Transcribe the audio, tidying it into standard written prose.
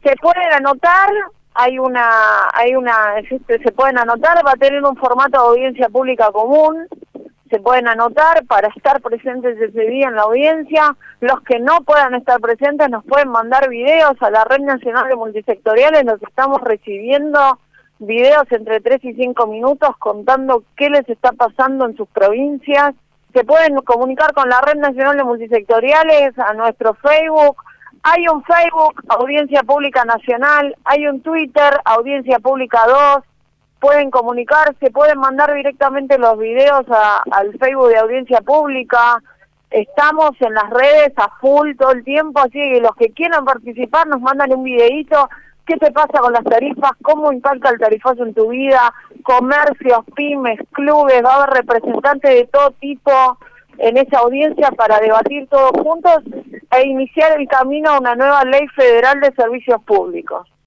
Se pueden anotar, se pueden anotar, va a tener un formato de audiencia pública común, se pueden anotar para estar presentes ese día en la audiencia. Los que no puedan estar presentes nos pueden mandar videos a la Red Nacional de Multisectoriales, los estamos recibiendo videos entre 3 y 5 minutos contando qué les está pasando en sus provincias. Se pueden comunicar con la Red Nacional de Multisectoriales a nuestro Facebook. Hay un Facebook, Audiencia Pública Nacional, hay un Twitter, Audiencia Pública 2, pueden comunicarse, pueden mandar directamente los videos al Facebook de Audiencia Pública. Estamos en las redes a full todo el tiempo, así que los que quieran participar nos mandan un videíto. ¿Qué te pasa con las tarifas? ¿Cómo impacta el tarifazo en tu vida? Comercios, pymes, clubes, va a haber representantes de todo tipo en esa audiencia para debatir todos juntos e iniciar el camino a una nueva ley federal de servicios públicos.